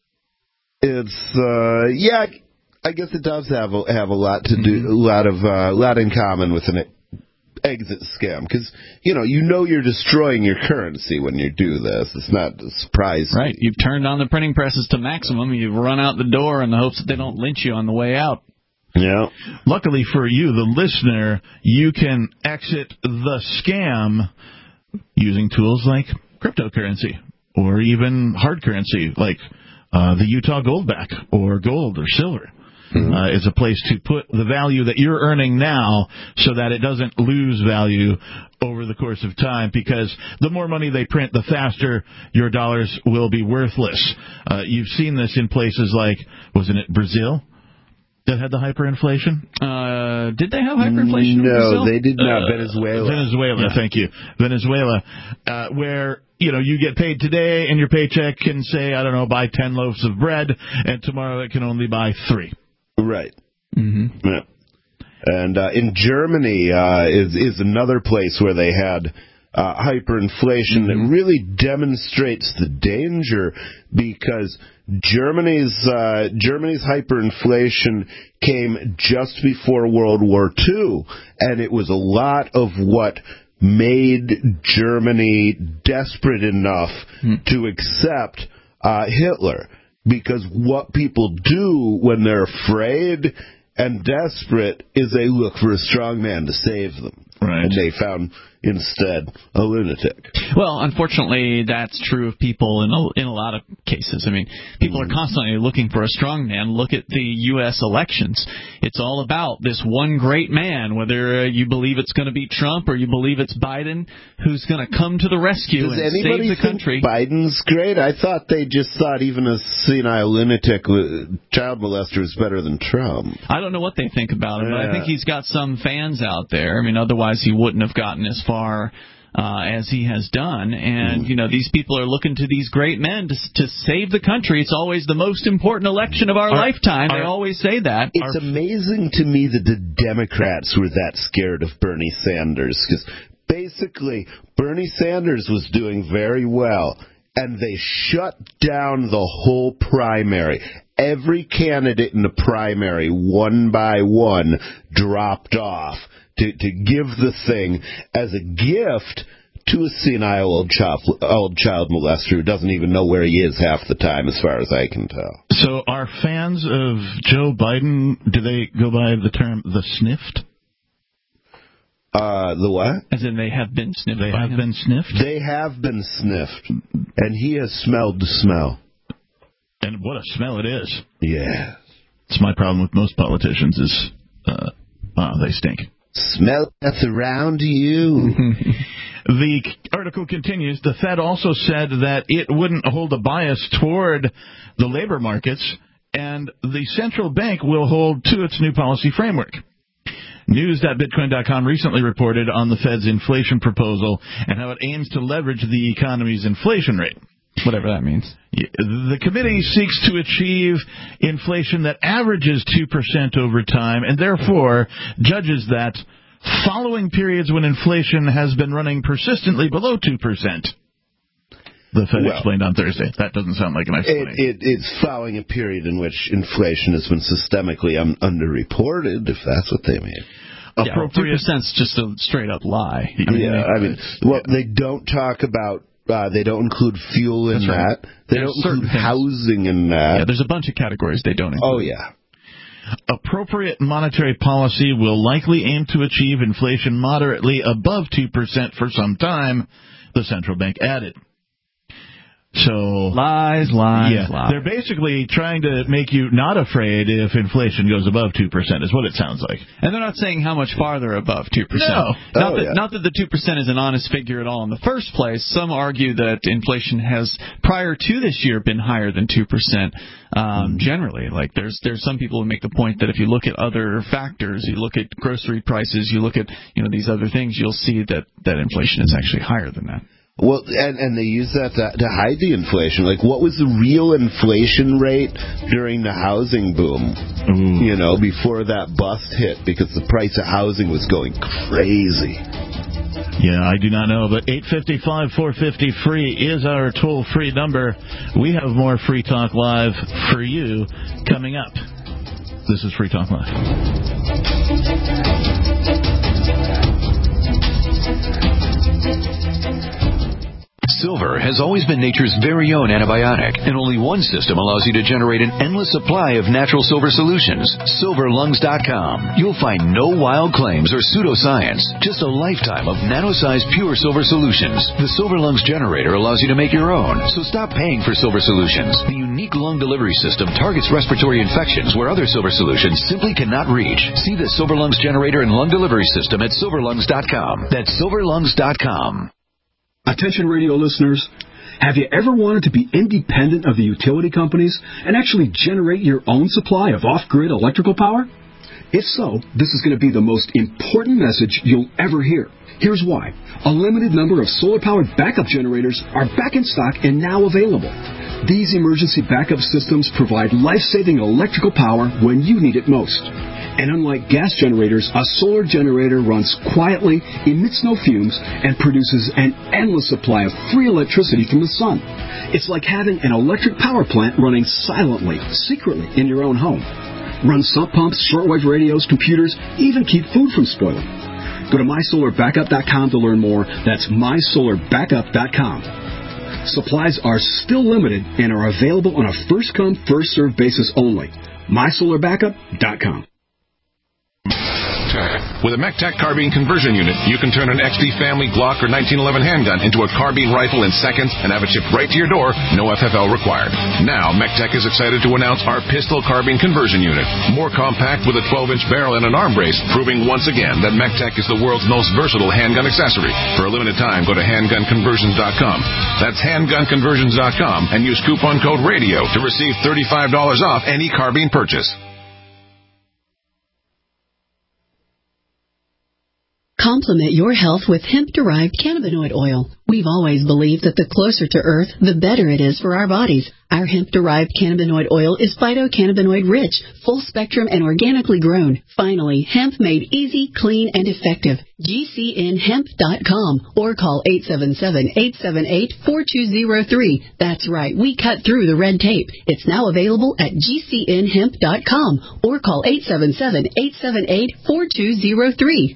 it's... Uh, yeah, I guess it does have a, have a lot to do, mm-hmm. a lot of uh, lot in common with an exit scam, because you know you know you're destroying your currency when you do this. It's not a surprise.
Right, you've turned on the printing presses to maximum, you've run out the door in the hopes that they don't lynch you on the way out.
Yeah.
Luckily for you, the listener, you can exit the scam using tools like cryptocurrency or even hard currency like uh, the Utah Goldback or gold or silver. Mm-hmm. Uh, it's a place to put the value that you're earning now so that it doesn't lose value over the course of time, because the more money they print, the faster your dollars will be worthless. Uh, you've seen this in places like, wasn't it Brazil that had the hyperinflation?
Uh, did they have hyperinflation?
No,
in Brazil?
they did not.
Uh,
Venezuela.
Venezuela, yeah. Thank you. Venezuela, uh, where... You know, you get paid today, and your paycheck can say, I don't know, buy ten loaves of bread, and tomorrow it can only buy three.
Right.
Mm-hmm.
Yeah. And uh, in Germany uh, is is another place where they had uh, hyperinflation mm-hmm. that really demonstrates the danger, because Germany's uh, Germany's hyperinflation came just before World War Two, and it was a lot of what made Germany desperate enough hmm. to accept uh, Hitler. Because what people do when they're afraid and desperate is they look for a strong man to save them.
Right.
And they found instead a lunatic.
Well, unfortunately, that's true of people in a, in a lot of cases. I mean, people mm. are constantly looking for a strong man. Look at the U S elections. It's all about this one great man, whether uh, you believe it's going to be Trump or you believe it's Biden, who's going to come to the rescue
Does
and
anybody
save the country.
Think Biden's great? I thought they just thought even a senile lunatic child molester was better than Trump.
I don't know what they think about him,
yeah.
but I think he's got some fans out there. I mean, otherwise he wouldn't have gotten as far uh, as he has done. And, mm. you know, these people are looking to these great men to, to save the country. It's always the most important election of our, our lifetime. Our, they always say that.
It's our, amazing to me that the Democrats were that scared of Bernie Sanders, because basically Bernie Sanders was doing very well, and they shut down the whole primary. Every candidate in the primary, one by one, dropped off to, to give the thing as a gift to a senile old child, old child molester who doesn't even know where he is half the time, as far as I can tell.
So are fans of Joe Biden, do they go by the term the sniffed?
Uh, the what?
As in they have been sniffed.
They have him. been sniffed?
They have been sniffed. And he has smelled the smell.
And what a smell it is.
Yeah.
It's my problem with most politicians is, uh, uh they stink.
Smell that's around you.
The article continues. The Fed also said that it wouldn't hold a bias toward the labor markets, and the central bank will hold to its new policy framework. News dot bitcoin dot com recently reported on the Fed's inflation proposal and how it aims to leverage the economy's inflation rate.
Whatever that means.
The committee seeks to achieve inflation that averages two percent over time and therefore judges that following periods when inflation has been running persistently below two percent. The Fed well, explained on Thursday. That doesn't sound like an explanation.
It, it, it's following a period in which inflation has been systemically un- underreported, if that's what they mean.
Yeah, well, two percent is just a straight-up lie.
I mean, yeah, I mean, well, yeah. they don't talk about, uh, they don't include fuel in
That's
that. Right. They
There's
don't include housing in that.
Yeah, there's a bunch of categories they don't include.
Oh, yeah.
Appropriate monetary policy will likely aim to achieve inflation moderately above two percent for some time, the central bank added. So
lies, lies,
yeah,
lies.
They're basically trying to make you not afraid if inflation goes above two percent is what it sounds like.
And they're not saying how much farther above two percent.
No.
Not,
oh,
that,
yeah.
not that the two percent is an honest figure at all in the first place. Some argue that inflation has, prior to this year, been higher than two percent um, mm. generally. Like there's there's some people who make the point that if you look at other factors, you look at grocery prices, you look at you know these other things, you'll see that, that inflation is actually higher than that.
Well, and, and they use that to, to hide the inflation. Like, what was the real inflation rate during the housing boom,
Ooh.
you know, before that bust hit? Because the price of housing was going crazy.
Yeah, I do not know, but eight five five, four five zero, free is our toll-free number. We have more Free Talk Live for you coming up. This is Free Talk Live.
Silver has always been nature's very own antibiotic, and only one system allows you to generate an endless supply of natural silver solutions. silver lungs dot com. You'll find no wild claims or pseudoscience, just a lifetime of nano-sized pure silver solutions. The Silver Lungs generator allows you to make your own, so stop paying for silver solutions. The unique lung delivery system targets respiratory infections where other silver solutions simply cannot reach. See the Silver Lungs generator and lung delivery system at silver lungs dot com. That's silver lungs dot com.
Attention radio listeners, have you ever wanted to be independent of the utility companies and actually generate your own supply of off-grid electrical power? If so, this is going to be the most important message you'll ever hear. Here's why. A limited number of solar-powered backup generators are back in stock and now available. These emergency backup systems provide life-saving electrical power when you need it most. And unlike gas generators, a solar generator runs quietly, emits no fumes, and produces an endless supply of free electricity from the sun. It's like having an electric power plant running silently, secretly in your own home. Run sump pumps, shortwave radios, computers, even keep food from spoiling. Go to my solar backup dot com to learn more. That's my solar backup dot com. Supplies are still limited and are available on a first-come, first-served basis only. my solar backup dot com.
With a MECTEC carbine conversion unit, you can turn an X D Family Glock or nineteen eleven handgun into a carbine rifle in seconds and have it shipped right to your door, no F F L required. Now, MECTEC is excited to announce our pistol carbine conversion unit. More compact with a twelve-inch barrel and an arm brace, proving once again that MECTEC is the world's most versatile handgun accessory. For a limited time, go to handgun conversions dot com. That's handgun conversions dot com and use coupon code RADIO to receive thirty-five dollars off any carbine purchase.
Complement your health with hemp-derived cannabinoid oil. We've always believed that the closer to Earth, the better it is for our bodies. Our hemp-derived cannabinoid oil is phytocannabinoid-rich, full-spectrum, and organically grown. Finally, hemp made easy, clean, and effective. G C N hemp dot com or call eight seven seven, eight seven eight, four two zero three. That's right, we cut through the red tape. It's now available at G C N hemp dot com or call eight seven seven, eight seven eight, four two zero three.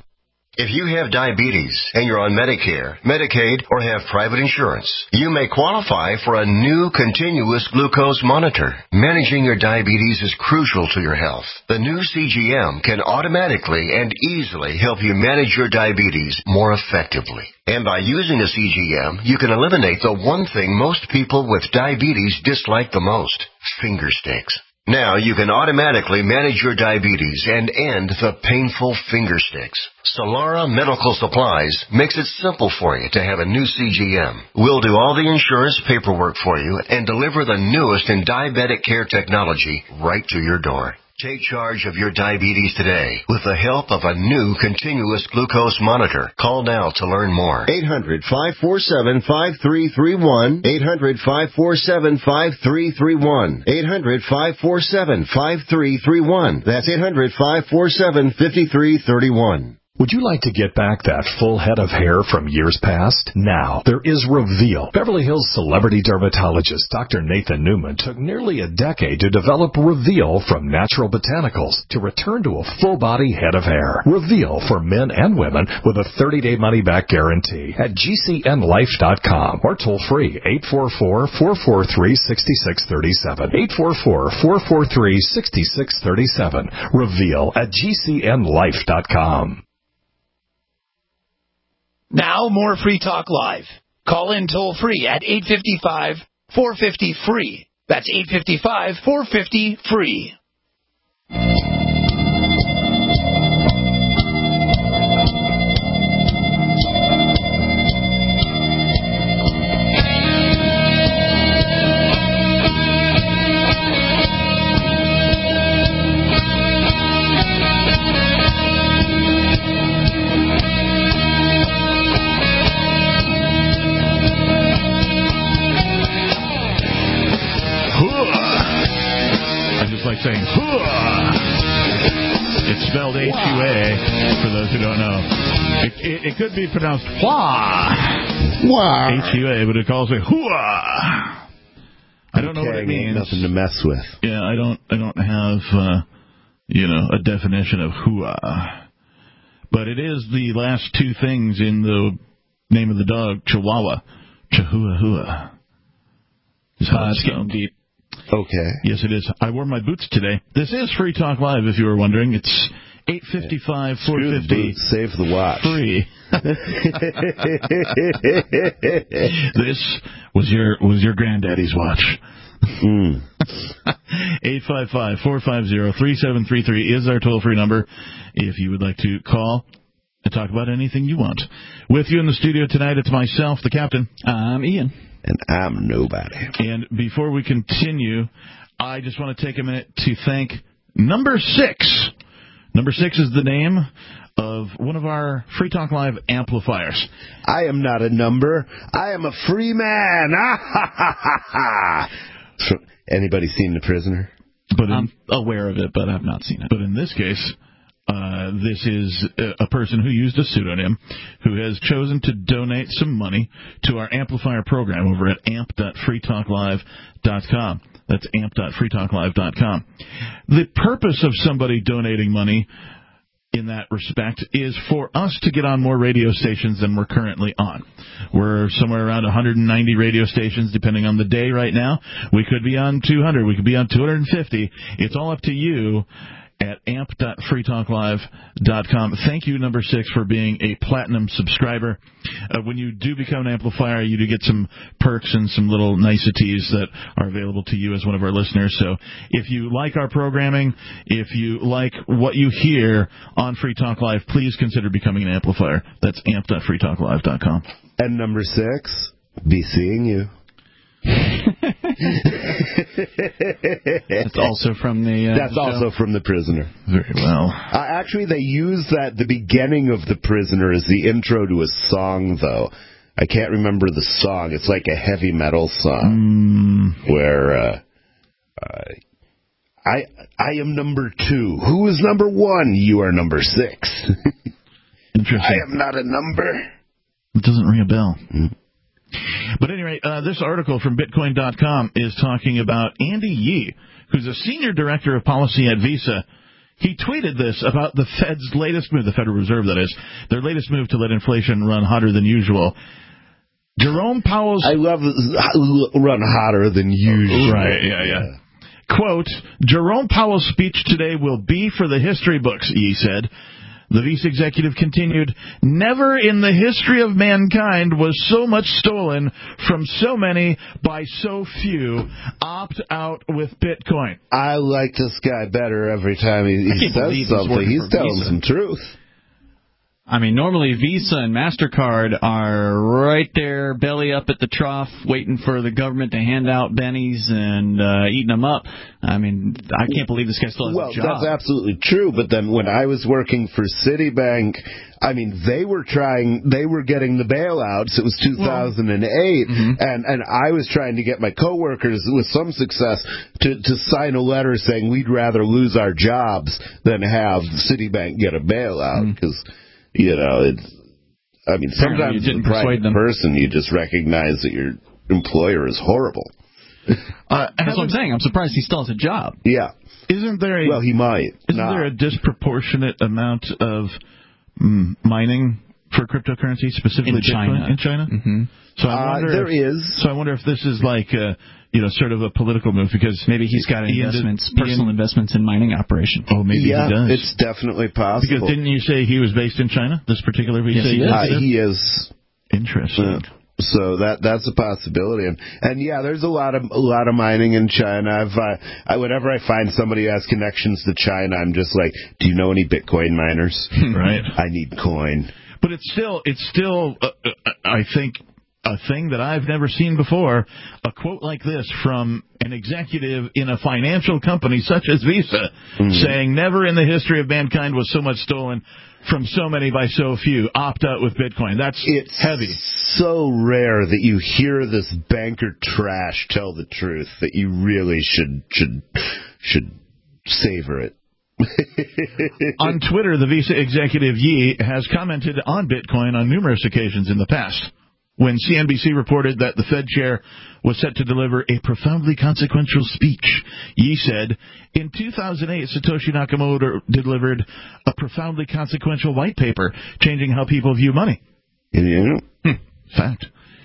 If you have diabetes and you're on Medicare, Medicaid, or have private insurance, you may qualify for a new continuous glucose monitor. Managing your diabetes is crucial to your health. The new C G M can automatically and easily help you manage your diabetes more effectively. And by using the C G M, you can eliminate the one thing most people with diabetes dislike the most, finger sticks. Now you can automatically manage your diabetes and end the painful finger sticks. Solara Medical Supplies makes it simple for you to have a new C G M. We'll do all the insurance paperwork for you and deliver the newest in diabetic care technology right to your door. Take charge of your diabetes today with the help of a new continuous glucose monitor. Call now to learn more.
eight hundred, five four seven, five three three one. eight hundred, five four seven, five three three one. eight hundred, five four seven, five three three one. That's eight hundred, five four seven, five three three one.
Would you like to get back that full head of hair from years past? Now, there is Reveal. Beverly Hills celebrity dermatologist Doctor Nathan Newman took nearly a decade to develop Reveal from natural botanicals to return to a full-body head of hair. Reveal for men and women with a thirty-day money-back guarantee at G C N life dot com or toll-free eight four four, four four three, six six three seven. eight four four, four four three, six six three seven. Reveal at G C N life dot com.
Now, more Free Talk Live. Call in toll-free at eight five five, four five zero, free. That's eight five five, four five zero, free.
Like saying, hooah! It's spelled H U A, for those who don't know. It, it, it could be pronounced wah!
Wah!
H U A, but it calls it hooah! I don't know what it means.
Nothing to mess with.
Yeah, I don't I don't have, uh, you know, a definition of hooah. But it is the last two things in the name of the dog, Chihuahua. Chihuahua. Is how
uh,
it's
getting deep.
Okay.
Yes, it is. I wore my boots today. This is Free Talk Live, if you were wondering. It's eight fifty-five, four fifty.
Save the watch.
Free. This was your was your granddaddy's watch.
Mm.
eight five five, four five zero, three seven three three is our toll-free number if you would like to call and talk about anything you want. With you in the studio tonight, it's myself, the captain.
I'm Ian.
And I'm nobody.
And before we continue, I just want to take a minute to thank Number Six. Number Six is the name of one of our Free Talk Live amplifiers.
I am not a number. I am a free man. So, anybody seen The Prisoner?
But in, I'm aware of it, but I've not seen it.
But in this case, uh, this is a person who used a pseudonym who has chosen to donate some money to our amplifier program over at amp dot free talk live dot com. That's amp dot free talk live dot com. The purpose of somebody donating money in that respect is for us to get on more radio stations than we're currently on. We're somewhere around one hundred ninety radio stations, depending on the day right now. We could be on two hundred. We could be on two hundred fifty. It's all up to you at amp dot free talk live dot com. Thank you, Number Six, for being a platinum subscriber. Uh, when you do become an amplifier, you do get some perks and some little niceties that are available to you as one of our listeners. So if you like our programming, if you like what you hear on Free Talk Live, please consider becoming an amplifier. That's amp dot free talk live dot com.
And Number Six, be seeing you.
That's also from the. Uh,
That's
show.
also from The Prisoner.
Very well.
Uh, actually, they use that the beginning of The Prisoner as the intro to a song, though. I can't remember the song. It's like a heavy metal song
mm.
where uh, uh, I I am number two. Who is number one? You are number six.
Interesting.
I am not a number.
It doesn't ring a bell.
Mm.
But at any rate, uh, this article from Bitcoin dot com is talking about Andy Yee, who's a senior director of policy at Visa. He tweeted this about the Fed's latest move, the Federal Reserve, that is, their latest move to let inflation run hotter than usual. Jerome Powell's...
I love run hotter than usual.
Right, yeah, yeah. Quote, Jerome Powell's speech today will be for the history books, Yee said. The vice executive continued, never in the history of mankind was so much stolen from so many by so few. Opt out with Bitcoin.
I like this guy better every time he, he says something. He's, he's telling Visa. some truth.
I mean, normally Visa and MasterCard are right there, belly up at the trough, waiting for the government to hand out bennies and uh, eating them up. I mean, I can't believe this guy still has
well,
a job.
Well, that's absolutely true. But then when I was working for Citibank, I mean, they were trying, they were getting the bailouts. It was two thousand eight, well, mm-hmm. and, and I was trying to get my coworkers with some success to, to sign a letter saying we'd rather lose our jobs than have Citibank get a bailout because... Mm-hmm. You know, it's, I mean, sometimes as a private them. person, you just recognize that your employer is horrible.
Uh, that's what I'm saying. I'm surprised he still has a job.
Yeah.
Isn't there a...
Well, he might.
Isn't
not.
there a disproportionate amount of mm, mining for cryptocurrency, specifically
in China?
Bitcoin, in China?
Mm-hmm.
So I wonder
uh, there
if,
is.
So I wonder if this is like... Uh, you know, sort of a political move, because
maybe he's got investments, did, personal
Ian,
investments in mining operation.
Oh, maybe
yeah,
he does.
It's definitely possible.
Because didn't you say he was based in China? This particular visa?
Yes, he,
uh, he is.
Interesting.
Uh, so that that's a possibility, and and yeah, there's a lot of a lot of mining in China. I've uh, I, whenever I find somebody who has connections to China, I'm just like, do you know any Bitcoin miners?
Right.
I need coin.
But it's still it's still uh, I think. A thing that I've never seen before, a quote like this from an executive in a financial company such as Visa, mm-hmm. saying, never in the history of mankind was so much stolen from so many by so few. Opt out with Bitcoin. That's
it's
heavy.
So rare that you hear this banker trash tell the truth that you really should should should savor it.
On Twitter, the Visa executive Yee has commented on Bitcoin on numerous occasions in the past. When C N B C reported that the Fed chair was set to deliver a profoundly consequential speech, Yee said, in two thousand eight, Satoshi Nakamoto delivered a profoundly consequential white paper changing how people view money.
Yeah.
Hmm. Fact.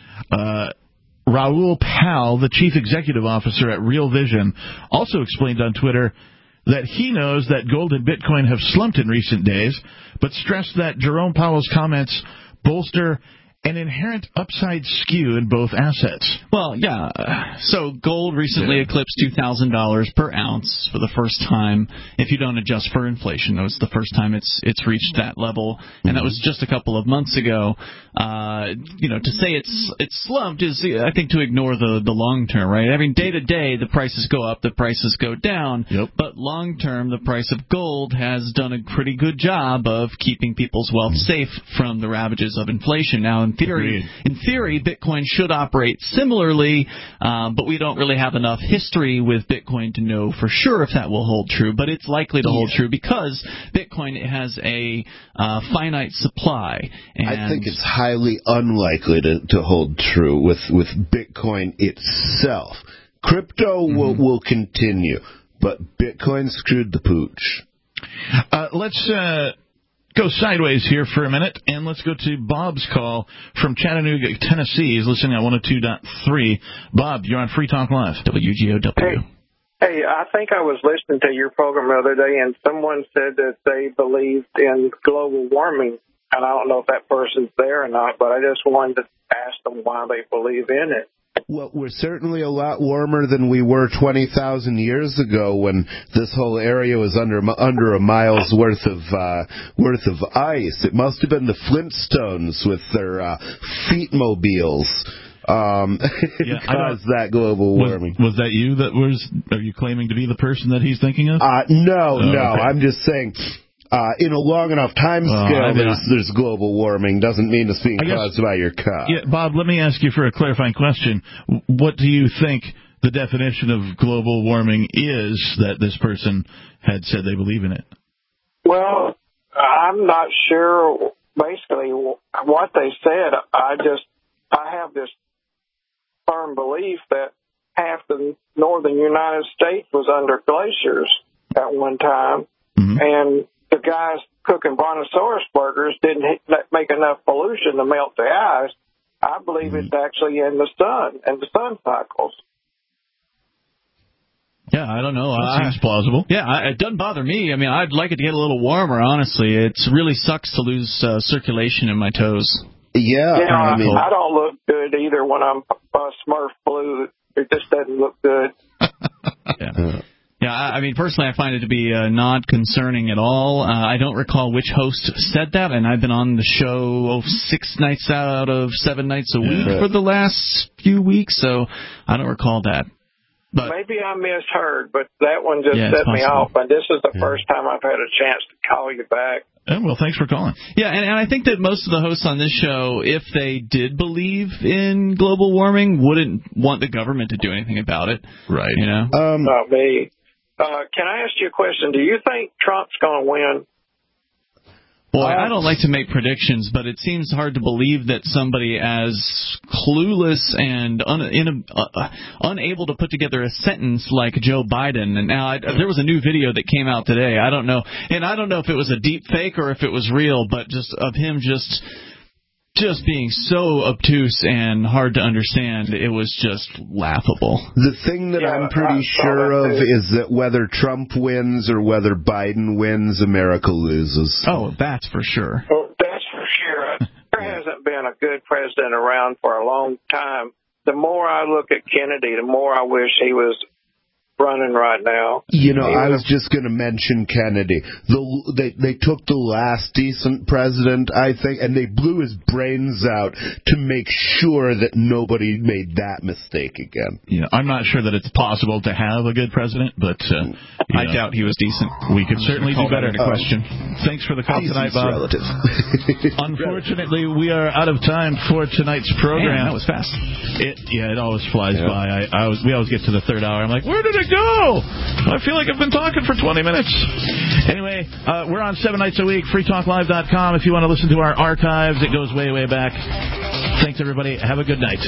Uh, Raoul Pal, the chief executive officer at Real Vision, also explained on Twitter that he knows that gold and Bitcoin have slumped in recent days, but stressed that Jerome Powell's comments bolster an inherent upside skew in both assets.
Well, yeah. So gold recently yeah. eclipsed two thousand dollars per ounce for the first time. If you don't adjust for inflation, that was the first time it's it's reached that level, and mm-hmm. that was just a couple of months ago. Uh, you know, to say it's it's slumped is, I think, to ignore the the long term, right? I mean, day to day, the prices go up, the prices go down,
yep.
but long term, the price of gold has done a pretty good job of keeping people's wealth safe from the ravages of inflation. Now, in theory,
Agreed.
in theory, Bitcoin should operate similarly, um, but we don't really have enough history with Bitcoin to know for sure if that will hold true. But it's likely to hold
yeah.
true because Bitcoin has a uh, finite supply. And
I think it's highly unlikely to, to hold true with, with Bitcoin itself. Crypto mm-hmm. will, will continue, but Bitcoin screwed the pooch.
Uh, let's... Uh Go sideways here for a minute, and let's go to Bob's call from Chattanooga, Tennessee. He's listening on one oh two point three. Bob, you're on Free Talk Live.
W G O W.
Hey, hey, I think I was listening to your program the other day, and someone said that they believed in global warming, and I don't know if that person's there or not, but I just wanted to ask them why they believe in it.
Well, we're certainly a lot warmer than we were twenty thousand years ago when this whole area was under under a mile's worth of uh, worth of ice. It must have been the Flintstones with their uh, feetmobiles um,
yeah,
caused that global warming.
Was, was that you that was? Are you claiming to be the person that he's thinking of?
Uh, no,
oh,
no.
Okay.
I'm just saying. Uh, in a long enough time scale, uh, there's, there's global warming. Doesn't mean it's being
guess,
caused by your car.
Yeah, Bob, let me ask you for a clarifying question. What do you think the definition of global warming is that this person had said they believe in it?
Well, I'm not sure. Basically, what they said, I just, I have this firm belief that half the northern United States was under glaciers at one time. mm-hmm. and the guys cooking Brontosaurus burgers didn't make enough pollution to melt the ice. I believe mm-hmm. it's actually in the sun and the sun cycles.
Yeah, I don't know.
That seems plausible.
Yeah, I, it doesn't bother me. I mean, I'd like it to get a little warmer, honestly. It really sucks to lose uh, circulation in my toes.
Yeah,
yeah
I mean,
I don't look good either when I'm uh, Smurf blue. It just doesn't look good.
yeah. Yeah, I mean, personally, I find it to be uh, not concerning at all. Uh, I don't recall which host said that, and I've been on the show oh, six nights out of seven nights a week yeah. for the last few weeks, so I don't recall that. But,
Maybe I misheard, but that one just
yeah,
set me off, and this is the
yeah.
first time I've had a chance to call you back.
Yeah, well, thanks for calling.
Yeah, and, and I think that most of the hosts on this show, if they did believe in global warming, wouldn't want the government to do anything about it.
Right.
You know?
Um, Not me. Uh, can I ask you a question? Do you think Trump's going to win?
Boy, I don't like to make predictions, but it seems hard to believe that somebody as clueless and un, in a, uh, unable to put together a sentence like Joe Biden. And now I, there was a new video that came out today. I don't know, and I don't know if it was a deep fake or if it was real, but just of him just just being so obtuse and hard to understand, it was just laughable.
The thing that
yeah,
I'm pretty sure of is that whether Trump wins or whether Biden wins, America loses.
Oh, that's for sure.
Well, that's for sure. There hasn't been a good president around for a long time. The more I look at Kennedy, the more I wish he was running right now.
You know, I was just going to mention Kennedy. The, they they took the last decent president, I think, and they blew his brains out to make sure that nobody made that mistake again.
Yeah, I'm not sure that it's possible to have a good president, but uh,
I know, doubt he was decent.
We could certainly do better.
Into question.
Uh, Thanks for the call
He's
tonight, Bob.
Relative.
Unfortunately, we are out of time for tonight's program.
Man, that was fast.
It, yeah, it always flies
yeah.
by. I, I was, we always get to the third hour. I'm like, where did it go? I feel like I've been talking for twenty minutes. Anyway, uh, we're on seven nights a week, free talk live dot com. If you want to listen to our archives, it goes way, way back. Thanks, everybody. Have a good night.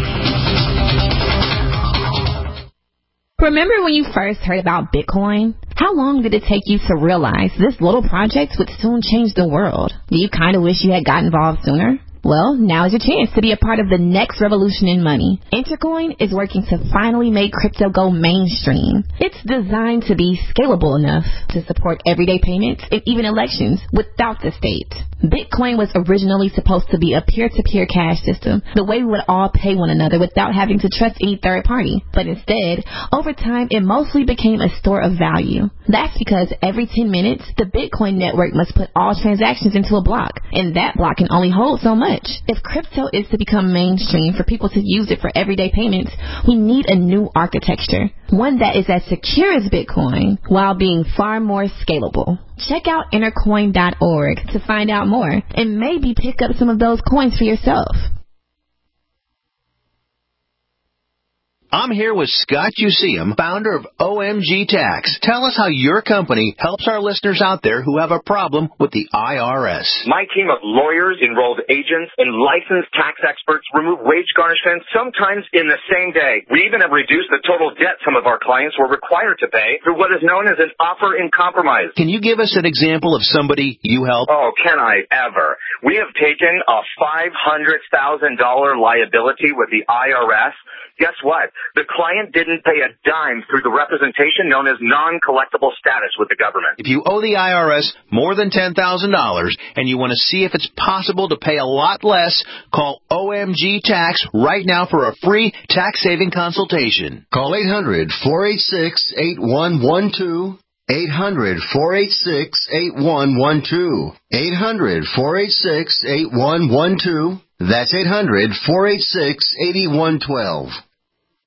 Remember when you first heard about Bitcoin? How long did it take you to realize this little project would soon change the world? Do you kind of wish you had got involved sooner? Well, now's your chance to be a part of the next revolution in money. Intercoin is working to finally make crypto go mainstream. It's designed to be scalable enough to support everyday payments and even elections without the state. Bitcoin was originally supposed to be a peer-to-peer cash system, the way we would all pay one another without having to trust any third party. But instead, over time, it mostly became a store of value. That's because every ten minutes, the Bitcoin network must put all transactions into a block, and that block can only hold so much. If crypto is to become mainstream for people to use it for everyday payments, we need a new architecture, one that is as secure as Bitcoin while being far more scalable. Check out intercoin dot org to find out more and maybe pick up some of those coins for yourself.
I'm here with Scott Useum, founder of O M G Tax. Tell us how your company helps our listeners out there who have a problem with the I R S.
My team of lawyers, enrolled agents, and licensed tax experts remove wage garnishments sometimes in the same day. We even have reduced the total debt some of our clients were required to pay through what is known as an offer in compromise.
Can you give us an example of somebody you help?
Oh, can I ever? We have taken a five hundred thousand dollars liability with the I R S. Guess what? The client didn't pay a dime through the representation known as non-collectible status with the government.
If you owe the I R S more than ten thousand dollars and you want to see if it's possible to pay a lot less, call O M G Tax right now for a free tax-saving consultation.
Call eight hundred, four eight six, eight one one two. eight hundred, four eight six, eight one one two. eight hundred, four eight six, eight one one two. That's eight hundred, four eight six, eight one one two.